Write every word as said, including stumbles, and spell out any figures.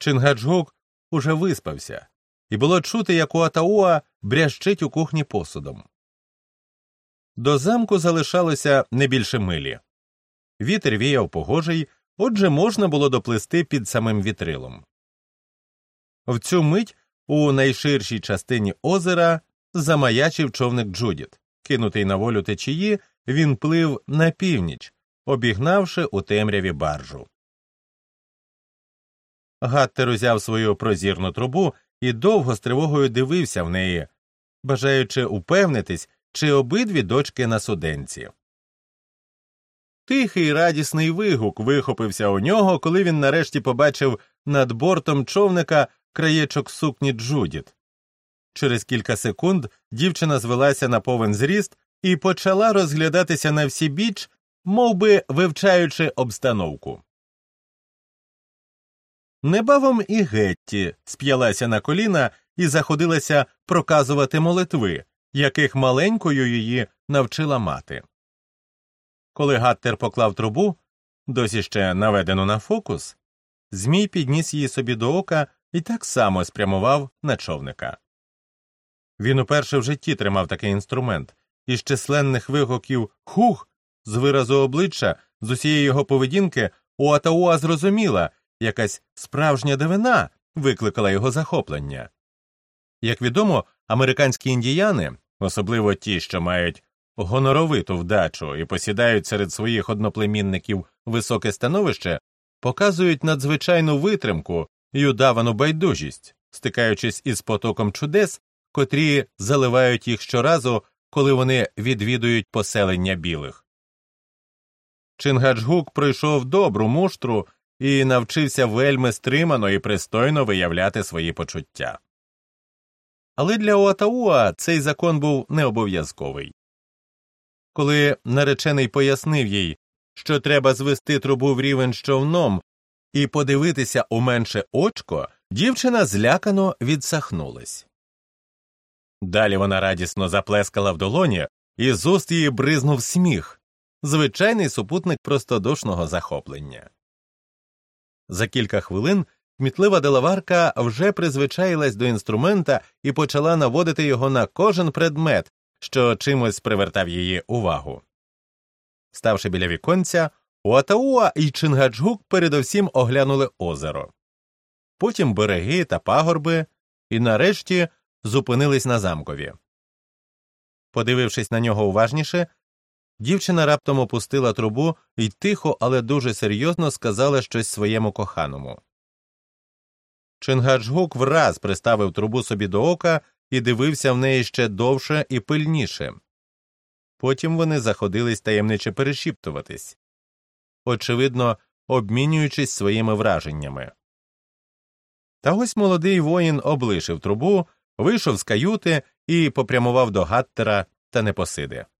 Чингачгук уже виспався, і було чути, як Уатауа брящить у кухні посудом. До замку залишалося не більше милі. Вітер віяв погожий, отже можна було доплисти під самим вітрилом. В цю мить у найширшій частині озера замаячив човник Джудіт. Кинутий на волю течії, він плив на північ, обігнавши у темряві баржу. Гаттер узяв свою прозірну трубу і довго з тривогою дивився в неї, бажаючи упевнитись, чи обидві дочки на суденці. Тихий радісний вигук вихопився у нього, коли він нарешті побачив над бортом човника краєчок сукні Джудіт. Через кілька секунд дівчина звелася на повен зріст і почала розглядатися на всі біч, мов би вивчаючи обстановку. Небавом і Гетті сп'ялася на коліна і заходилася проказувати молитви, яких маленькою її навчила мати. Коли Гаттер поклав трубу, досі ще наведену на фокус, Змій підніс її собі до ока і так само спрямував на човника. Він уперше в житті тримав такий інструмент, і з численних вигуків «Хух!» з виразу обличчя, з усієї його поведінки, Уатауа зрозуміла, якась справжня дивина викликала його захоплення. Як відомо, американські індіяни, особливо ті, що мають гоноровиту вдачу і посідають серед своїх одноплемінників високе становище, показують надзвичайну витримку і удавану байдужість, стикаючись із потоком чудес, котрі заливають їх щоразу, коли вони відвідують поселення білих. Чингачгук пройшов добру муштру і навчився вельми стримано і пристойно виявляти свої почуття. Але для Уатауа цей закон був не обов'язковий. Коли наречений пояснив їй, що треба звести трубу в рівень з човном і подивитися у менше очко, дівчина злякано відсахнулась. Далі вона радісно заплескала в долоні, і з уст її бризнув сміх, звичайний супутник простодушного захоплення. За кілька хвилин кмітлива делаварка вже призвичаїлась до інструмента і почала наводити його на кожен предмет, що чимось привертав її увагу. Ставши біля віконця, Уатауа і Чингачгук передовсім оглянули озеро. Потім береги та пагорби, і нарешті зупинились на замкові. Подивившись на нього уважніше, дівчина раптом опустила трубу і тихо, але дуже серйозно сказала щось своєму коханому. Чингачгук враз приставив трубу собі до ока і дивився в неї ще довше і пильніше. Потім вони заходились таємниче перешіптуватись, очевидно, обмінюючись своїми враженнями. Та ось молодий воїн облишив трубу, вийшов з каюти і попрямував до Гаттера та Непосиди.